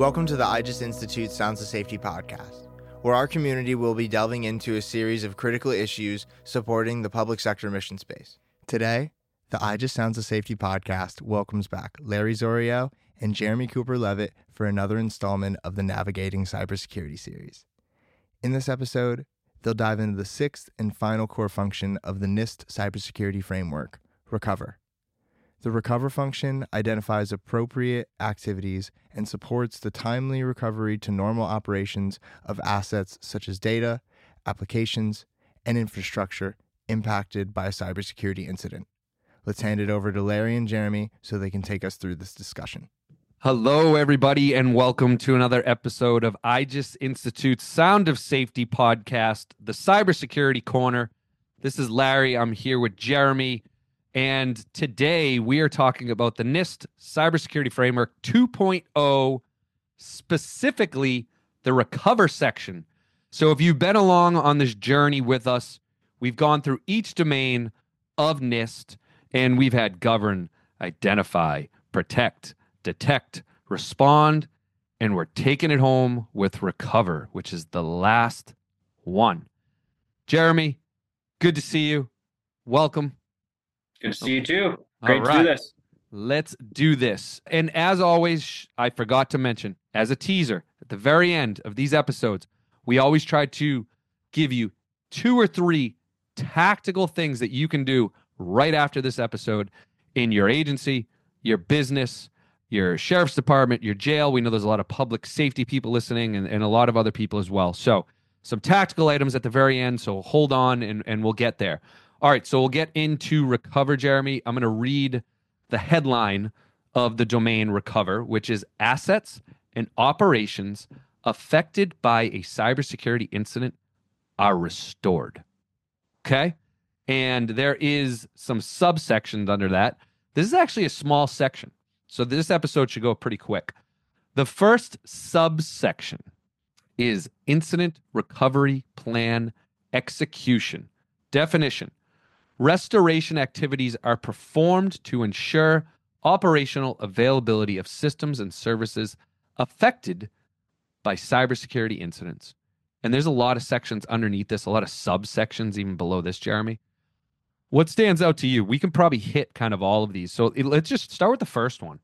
Welcome to the IGES Institute Sounds of Safety podcast, where our community will be delving into a series of critical issues supporting the public sector mission space. Today, the IGES Sounds of Safety podcast welcomes back Larry Zorio and Jeremy Cooper-Levitt for another installment of the Navigating Cybersecurity series. In this episode, they'll dive into the sixth and final core function of the NIST cybersecurity framework, Recover. The Recover function identifies appropriate activities and supports the timely recovery to normal operations of assets such as data, applications, and infrastructure impacted by a cybersecurity incident. Let's hand it over to Larry and Jeremy so they can take us through this discussion. Hello, everybody, and welcome to another episode of IGES Institute's Sound of Safety podcast, the Cybersecurity Corner. This is Larry. I'm here with Jeremy. And today we are talking about the NIST Cybersecurity Framework 2.0, specifically the Recover section. So if you've been along on this journey with us, we've gone through each domain of NIST, and we've had govern, identify, protect, detect, respond, and we're taking it home with Recover, which is the last one. Jeremy, good to see you. Welcome. Good to see you too. Great to do this. Let's do this. And as always, I forgot to mention, as a teaser, at the very end of these episodes, we always try to give you 2 or 3 tactical things that you can do right after this episode in your agency, your business, your sheriff's department, your jail. We know there's a lot of public safety people listening and a lot of other people as well. So some tactical items at the very end. So hold on and we'll get there. All right, so we'll get into Recover, Jeremy. I'm going to read the headline of the domain Recover, which is assets and operations affected by a cybersecurity incident are restored. Okay? And there is some subsections under that. This is actually a small section, so this episode should go pretty quick. The first subsection is Incident Recovery Plan Execution. Definition: restoration activities are performed to ensure operational availability of systems and services affected by cybersecurity incidents. And there's a lot of sections underneath this, a lot of subsections even below this, Jeremy. What stands out to you? We can probably hit kind of all of these. So let's just start with the first one.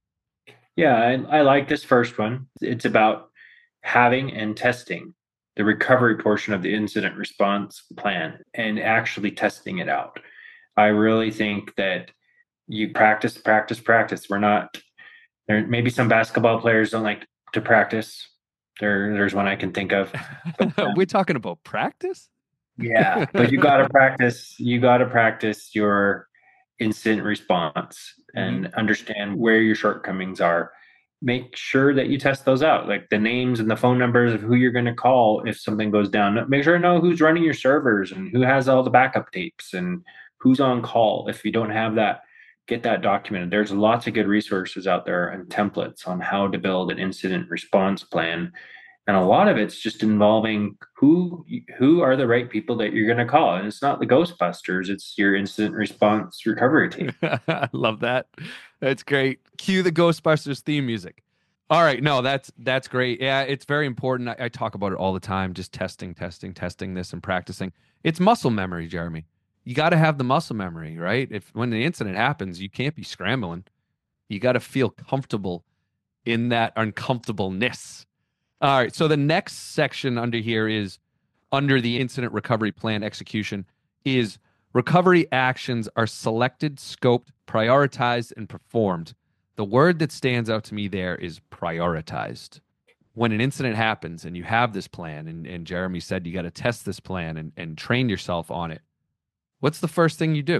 Yeah, I like this first one. It's about having and testing the recovery portion of the incident response plan and actually testing it out. I really think that you practice. We're not there. Maybe some basketball players don't like to practice. There's one I can think of. We're talking about practice? Yeah, but you got to practice. You got to practice your incident response and understand where your shortcomings are. Make sure that you test those out, like the names and the phone numbers of who you're going to call if something goes down. Make sure to know who's running your servers and who has all the backup tapes and who's on call. If you don't have that, get that documented. There's lots of good resources out there and templates on how to build an incident response plan. And a lot of it's just involving who are the right people that you're going to call. And it's not the Ghostbusters, it's your incident response recovery team. I love that. That's great. Cue the Ghostbusters theme music. All right. No, that's great. Yeah, it's very important. I talk about it all the time, just testing this and practicing. It's muscle memory, Jeremy. You got to have the muscle memory, right? When the incident happens, you can't be scrambling. You got to feel comfortable in that uncomfortableness. All right, so the next section under here is under the incident recovery plan execution is recovery actions are selected, scoped, prioritized, and performed. The word that stands out to me there is prioritized. When an incident happens and you have this plan, and Jeremy said you got to test this plan and train yourself on it, what's the first thing you do?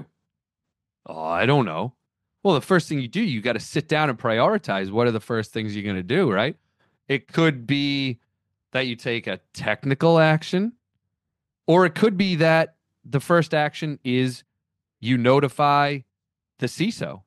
Oh, I don't know. Well, the first thing you do, you got to sit down and prioritize what are the first things you're going to do, right? It could be that you take a technical action, or it could be that the first action is you notify the CISO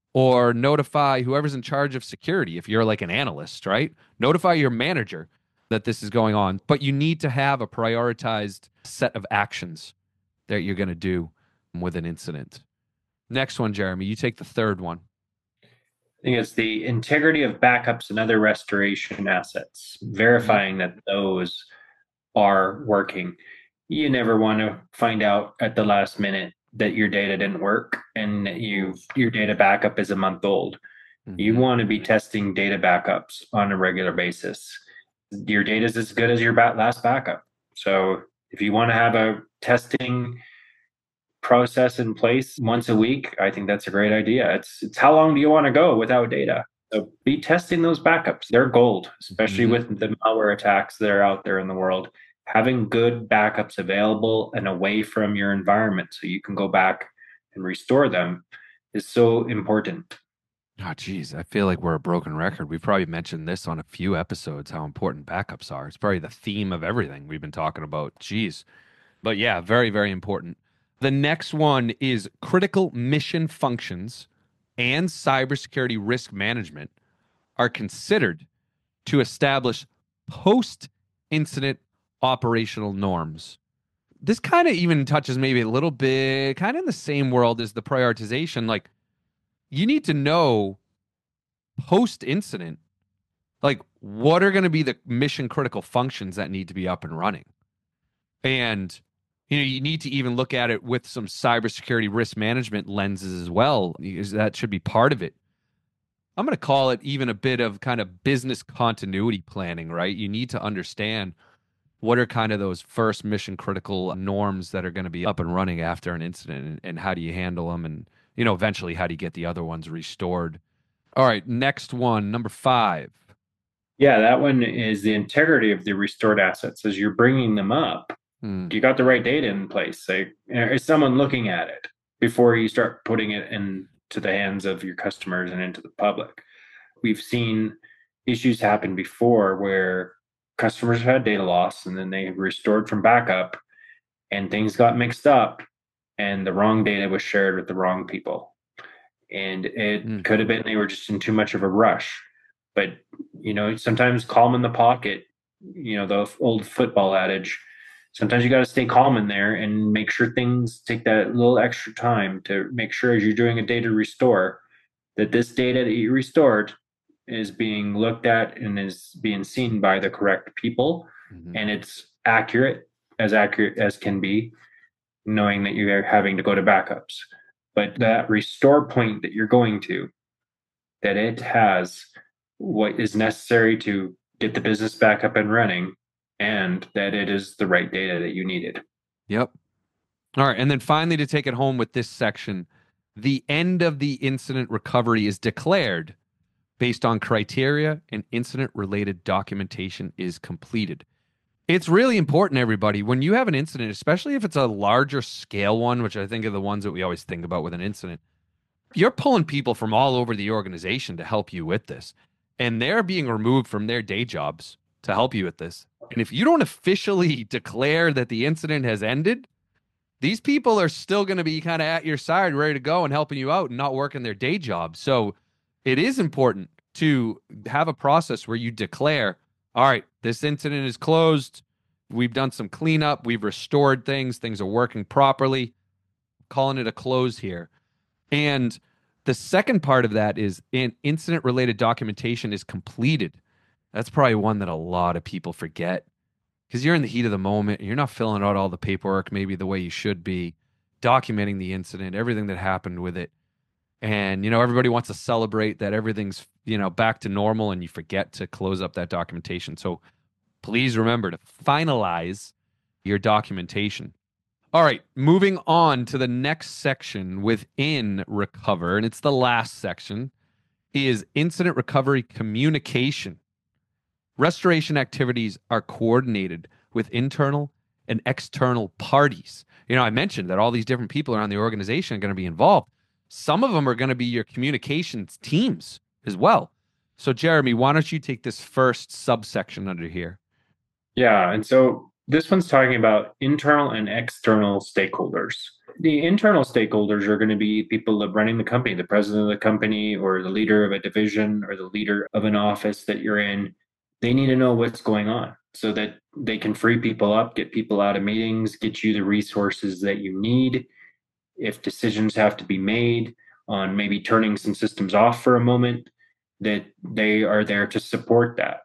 or notify whoever's in charge of security. If you're like an analyst, right? Notify your manager that this is going on, but you need to have a prioritized set of actions that you're going to do with an incident. Next one, Jeremy, you take the third one. I think it's the integrity of backups and other restoration assets, verifying that those are working. You never want to find out at the last minute that your data didn't work and your data backup is a month old. You want to be testing data backups on a regular basis. Your data is as good as your last backup. So if you want to have a testing process in place once a week, I think that's a great idea. It's how long do you want to go without data? So be testing those backups. They're gold, especially with the malware attacks that are out there in the world. Having good backups available and away from your environment so you can go back and restore them is so important. Oh, geez. I feel like we're a broken record. We've probably mentioned this on a few episodes, how important backups are. It's probably the theme of everything we've been talking about. Geez. But yeah, very, very important. The next one is critical mission functions and cybersecurity risk management are considered to establish post-incident operational norms. This kind of even touches maybe a little bit, kind of in the same world as the prioritization. Like, you need to know post-incident, like, what are going to be the mission critical functions that need to be up and running. And you need to even look at it with some cybersecurity risk management lenses as well, because that should be part of it. I'm going to call it even a bit of kind of business continuity planning, right? You need to understand what are kind of those first mission critical norms that are going to be up and running after an incident, and how do you handle them? And, eventually how do you get the other ones restored? All right, next one, number 5. Yeah, that one is the integrity of the restored assets. As you're bringing them up, you got the right data in place? Like, is someone looking at it before you start putting it into the hands of your customers and into the public? We've seen issues happen before where customers had data loss and then they restored from backup and things got mixed up and the wrong data was shared with the wrong people. And it could have been they were just in too much of a rush. But, sometimes calm in the pocket, the old football adage, sometimes you got to stay calm in there and make sure things take that little extra time to make sure as you're doing a data restore that this data that you restored is being looked at and is being seen by the correct people. And it's accurate as can be, knowing that you're having to go to backups. But that restore point that you're going to, that it has what is necessary to get the business back up and running, and that it is the right data that you needed. Yep. All right. And then finally, to take it home with this section, the end of the incident recovery is declared based on criteria and incident-related documentation is completed. It's really important, everybody, when you have an incident, especially if it's a larger scale one, which I think are the ones that we always think about with an incident, you're pulling people from all over the organization to help you with this. And they're being removed from their day jobs to help you with this. And if you don't officially declare that the incident has ended, these people are still going to be kind of at your side, ready to go and helping you out and not working their day job. So it is important to have a process where you declare, all right, this incident is closed. We've done some cleanup. We've restored things. Things are working properly. Calling it a close here. And the second part of that is incident-related documentation is completed. That's probably one that a lot of people forget because you're in the heat of the moment. And you're not filling out all the paperwork maybe the way you should be, documenting the incident, everything that happened with it. And, everybody wants to celebrate that everything's, back to normal, and you forget to close up that documentation. So please remember to finalize your documentation. All right, moving on to the next section within Recover, and it's the last section, is incident recovery communication. Restoration activities are coordinated with internal and external parties. I mentioned that all these different people around the organization are going to be involved. Some of them are going to be your communications teams as well. So, Jeremy, why don't you take this first subsection under here? Yeah, and so this one's talking about internal and external stakeholders. The internal stakeholders are going to be people running the company, the president of the company or the leader of a division or the leader of an office that you're in. They need to know what's going on so that they can free people up, get people out of meetings, get you the resources that you need. If decisions have to be made, on maybe turning some systems off for a moment, that they are there to support that.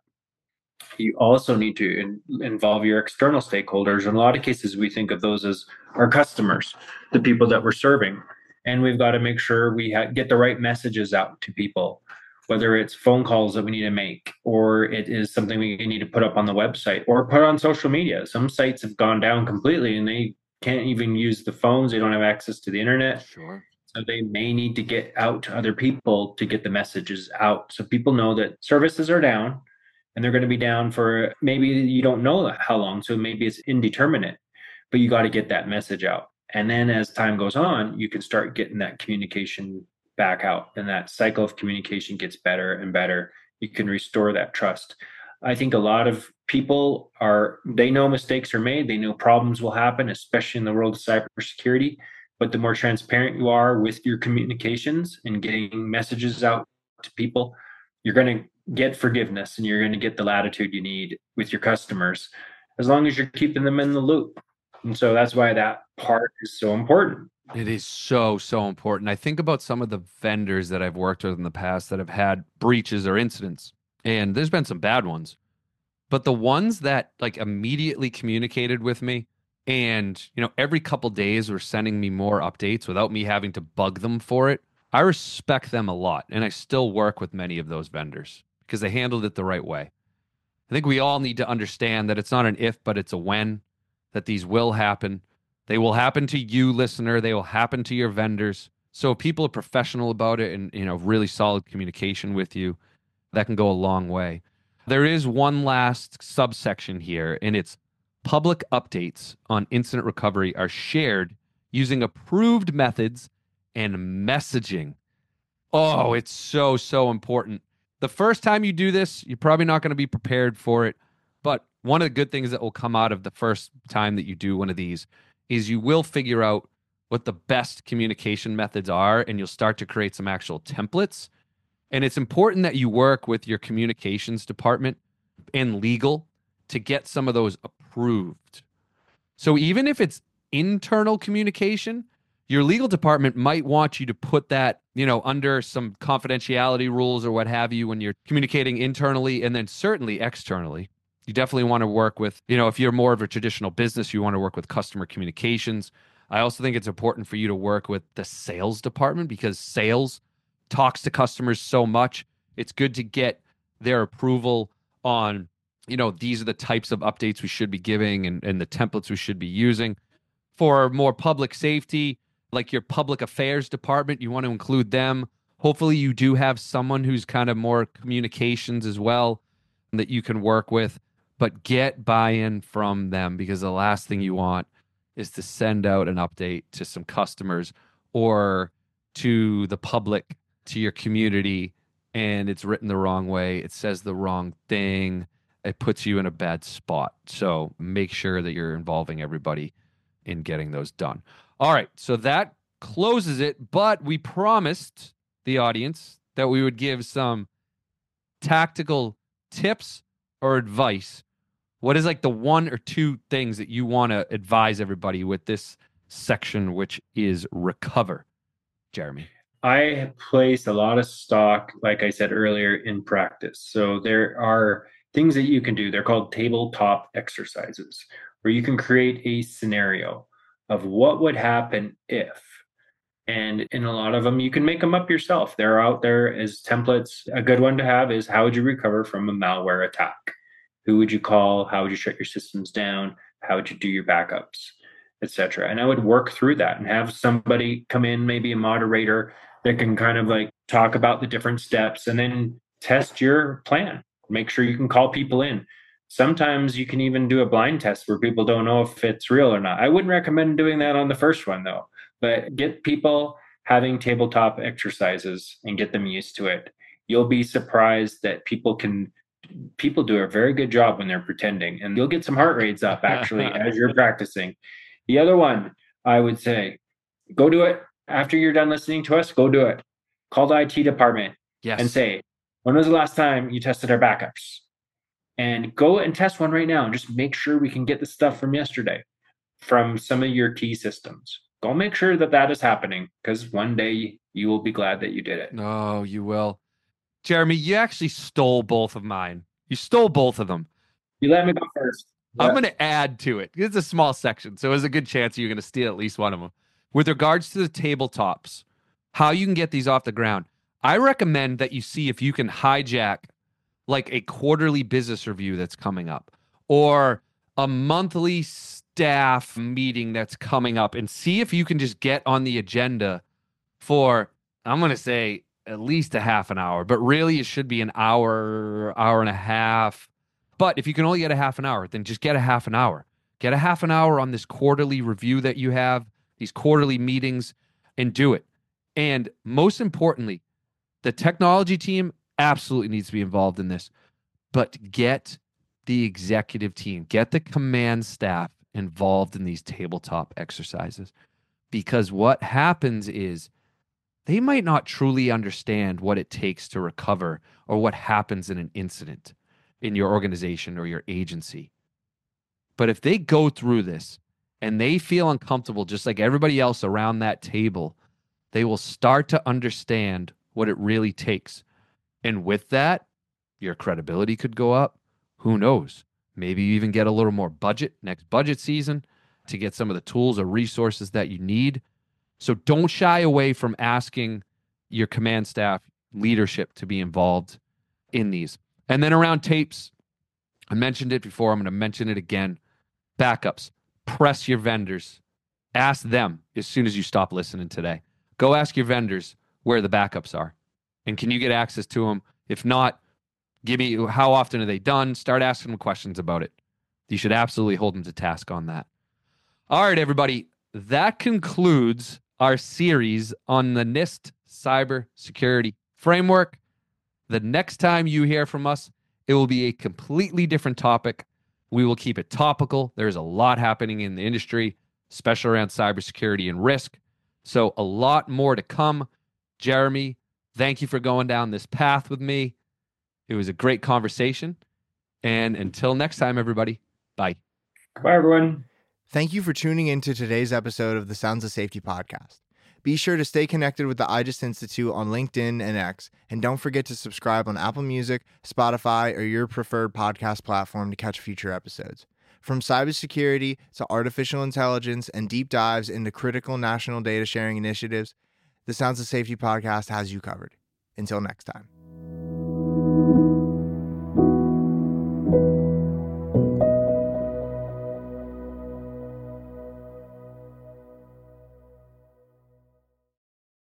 You also need to involve your external stakeholders. In a lot of cases, we think of those as our customers, the people that we're serving. And we've got to make sure we get the right messages out to people, whether it's phone calls that we need to make, or it is something we need to put up on the website or put on social media. Some sites have gone down completely and they can't even use the phones. They don't have access to the internet. Sure. So they may need to get out to other people to get the messages out. So people know that services are down and they're going to be down for maybe you don't know how long. So maybe it's indeterminate, but you got to get that message out. And then as time goes on, you can start getting that communication back out. And that cycle of communication gets better and better. You can restore that trust. I think a lot of people they know mistakes are made. They know problems will happen, especially in the world of cybersecurity. But the more transparent you are with your communications and getting messages out to people, you're going to get forgiveness and you're going to get the latitude you need with your customers, as long as you're keeping them in the loop. And so that's why that part is so important. It is so, so important. I think about some of the vendors that I've worked with in the past that have had breaches or incidents, and there's been some bad ones. But the ones that like immediately communicated with me and, every couple days were sending me more updates without me having to bug them for it, I respect them a lot. And I still work with many of those vendors because they handled it the right way. I think we all need to understand that it's not an if, but it's a when, that these will happen. They will happen to you, listener. They will happen to your vendors. So if people are professional about it and, really solid communication with you, that can go a long way. There is one last subsection here, and it's public updates on incident recovery are shared using approved methods and messaging. Oh, it's so, so important. The first time you do this, you're probably not going to be prepared for it. But one of the good things that will come out of the first time that you do one of these is you will figure out what the best communication methods are, and you'll start to create some actual templates. And it's important that you work with your communications department and legal to get some of those approved. So even if it's internal communication, your legal department might want you to put that, under some confidentiality rules or what have you when you're communicating internally, and then certainly externally. You definitely want to work with, if you're more of a traditional business, you want to work with customer communications. I also think it's important for you to work with the sales department because sales talks to customers so much. It's good to get their approval on, these are the types of updates we should be giving and the templates we should be using. For more public safety, like your public affairs department, you want to include them. Hopefully you do have someone who's kind of more communications as well that you can work with, but get buy-in from them because the last thing you want is to send out an update to some customers or to the public, to your community, and it's written the wrong way. It says the wrong thing. It puts you in a bad spot. So make sure that you're involving everybody in getting those done. All right, so that closes it, but we promised the audience that we would give some tactical tips or advice. What is like the one or two things that you want to advise everybody with this section, which is recover? Jeremy. I place a lot of stock, like I said earlier, in practice. So there are things that you can do. They're called tabletop exercises, where you can create a scenario of what would happen if. And in a lot of them, you can make them up yourself. They're out there as templates. A good one to have is, how would you recover from a malware attack? Who would you call? How would you shut your systems down? How would you do your backups, etc.? And I would work through that and have somebody come in, maybe a moderator that can kind of like talk about the different steps and then test your plan. Make sure you can call people in. Sometimes you can even do a blind test where people don't know if it's real or not. I wouldn't recommend doing that on the first one though, but get people having tabletop exercises and get them used to it. You'll be surprised that people do a very good job when they're pretending, and you'll get some heart rates up actually as you're practicing. The other one, I would say, go do it. After you're done listening to us, go do it. Call the IT department and say, when was the last time you tested our backups? And go and test one right now and just make sure we can get the stuff from yesterday from some of your key systems. go make sure that that is happening, because one day you will be glad that you did it. No, you will. Jeremy, you actually stole both of mine. You stole both of them. You let me go first. I'm going to add to it. It's a small section, so there's a good chance you're going to steal at least one of them. With regards to the tabletops, how you can get these off the ground, I recommend that you see if you can hijack like a quarterly business review that's coming up or a monthly staff meeting that's coming up, and see if you can just get on the agenda for, I'm going to say, at least a half an hour, but really it should be an hour, hour and a half. But if you can only get a half an hour, then just get a half an hour. Get a half an hour on this quarterly review that you have, these quarterly meetings, and do it. And most importantly, the technology team absolutely needs to be involved in this, but get the executive team, get the command staff involved in these tabletop exercises. Because what happens is they might not truly understand what it takes to recover or what happens in an incident in your organization or your agency. But if they go through this and they feel uncomfortable, just like everybody else around that table, they will start to understand what it really takes. And with that, your credibility could go up. Who knows? Maybe you even get a little more budget next budget season to get some of the tools or resources that you need. So don't shy away from asking your command staff leadership to be involved in these. And then around tapes, I mentioned it before, I'm going to mention it again. Backups. Press your vendors. Ask them as soon as you stop listening today. Go ask your vendors where the backups are. And can you get access to them? If not, give me how often are they done? Start asking them questions about it. You should absolutely hold them to task on that. All right, everybody. That concludes our series on the NIST cybersecurity framework. The next time you hear from us, it will be a completely different topic. We will keep it topical. There's a lot happening in the industry, especially around cybersecurity and risk. So a lot more to come. Jeremy, thank you for going down this path with me. It was a great conversation. And until next time, everybody, bye. Bye, everyone. Thank you for tuning into today's episode of the Sounds of Safety podcast. Be sure to stay connected with the IJIS Institute on LinkedIn and X, and don't forget to subscribe on Apple Music, Spotify, or your preferred podcast platform to catch future episodes. From cybersecurity to artificial intelligence and deep dives into critical national data sharing initiatives, the Sounds of Safety podcast has you covered. Until next time.